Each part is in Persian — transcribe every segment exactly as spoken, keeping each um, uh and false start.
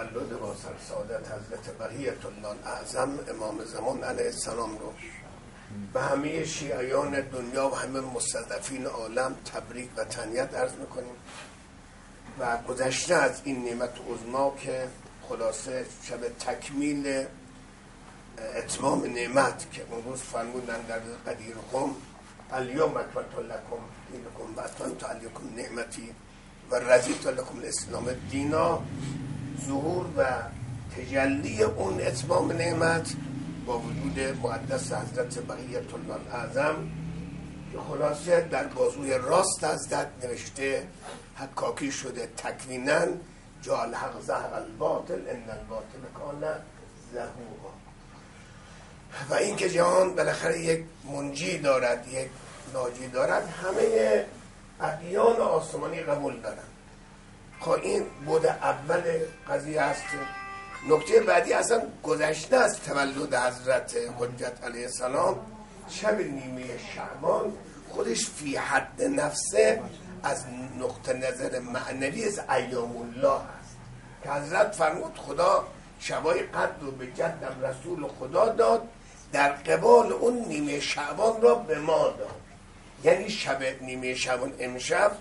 تولد با سرسعادت حضرت بقیة الله الاعظم امام زمان علیه السلام رو به همه شیعیان دنیا و همه مستضعفین عالم تبریک و تهنیت عرض میکنیم و گذشته از این نعمت عظما که خلاصه شب تکمیل اتمام نعمت که اون روز فرمودن در قدیر قم الیوم اکملت لکم دینکم و اتممت علیکم نعمتی و رضیت لکم الاسلام دینا، ظهور و تجلی اون اتمام نعمت با وجود مقدس حضرت بقیة الله الاعظم که خلاصه در بازوی راست از دست نوشته حکاکی شده تکویناً جا الحق زهر الباطل ان الباطل کان زهوقا. و این که جهان بالاخره یک منجی دارد، یک ناجی دارد، همه ادیان آسمانی قبول دارن. خب این بود اول قضیه است. نکته بعدی اصلا گذشته از تولد حضرت حجت علیه السلام شب نیمه شعبان خودش فی حد نفسه از نقطه نظر معنوی از ایام الله است که حضرت فرمود خدا شبای قدر رو به جدم رسول خدا داد، در قبال اون نیمه شعبان را به ما داد. یعنی شب نیمه شعبان امشب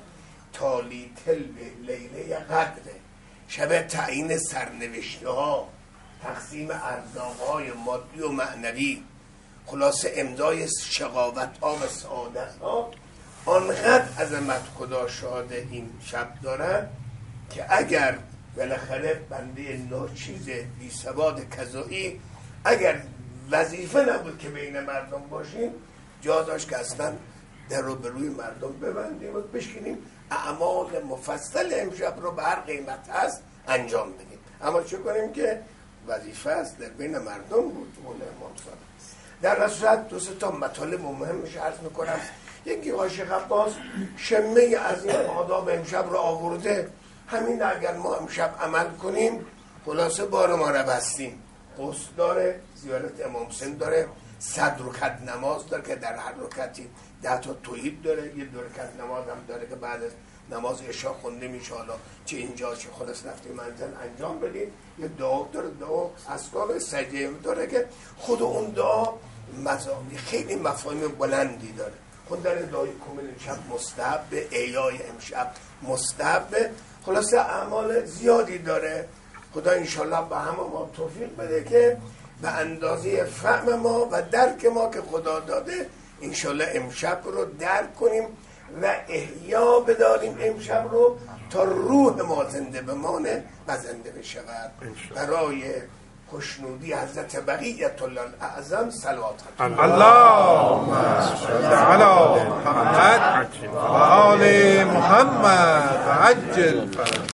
تالی تل به لیله قدره، شب تعیین سرنوشته ها، تقسیم ارزاق های مادی و معنوی، خلاصه امضای شقاوت ها و سعادت ها. آنقدر عظمت خدا شاهد این شب دارد که اگر بالاخره بنده ناچیز بی سواد کذایی اگر وظیفه نبود که بین مردم باشیم، جا داشت که اصلا در رو به روی مردم ببندیم و بشکنیم اعمال مفصل امشب رو به هر قیمت هست انجام بدیم. اما چه کنیم که وظیفه است در بین مردم بود. اون امام صادق در رسولت دو سه تا مطالب مهمش عرض میکنم. یکی عاشق عباس شمه از این آداب امشب رو آورده، همین اگر ما امشب عمل کنیم خلاصه بار ما رو بستیم. غسل داره، زیارت امام حسین داره، صد رکعت نماز داره که در هر رکعتی ده تا توحید داره، یه دو رکعت نماز هم داره که بعد از نماز عشا خونده میشه، حالا چه اینجا چه خلاص رفتیم منزل انجام بدید. یه دعا داره، دعا اسکار سجده داره که خود اون دعا مزامی خیلی مفاهیم بلندی داره. خوندن دعای کامل امشب مستحب، احیای امشب مستحب، خلاصه اعمال زیادی داره. خدا انشالله به همه ما توفیق بده که به اندازه فهم ما و درک ما که خدا داده انشالله امشب رو درک کنیم و احیا بداریم امشب رو تا روح ما زنده بمانه و زنده بشود. برای خوشنودی حضرت بقیة الله الاعظم صلوات اللهم صل علی محمد و آل محمد عجل فرج